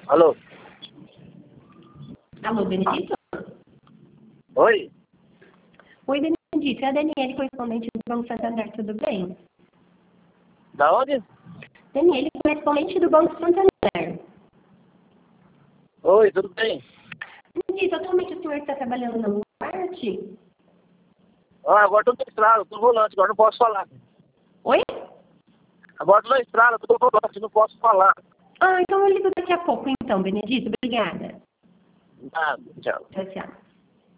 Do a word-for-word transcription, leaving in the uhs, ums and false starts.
Alô? Alô, Benedito? Oi? Oi, Benedito. É a Daniele, correspondente do Banco Santander, tudo bem? Da onde? Daniele, correspondente do Banco Santander. Oi, tudo bem? Benedito, atualmente o senhor está trabalhando na parte? Ah, agora tô na estrada, tô no volante, agora não posso falar. Oi? Agora tô na estrada, tô no volante, não posso falar. Ah, então eu ligo daqui a pouco, então, Benedito. Obrigada. Nada, tchau. Tchau, tchau.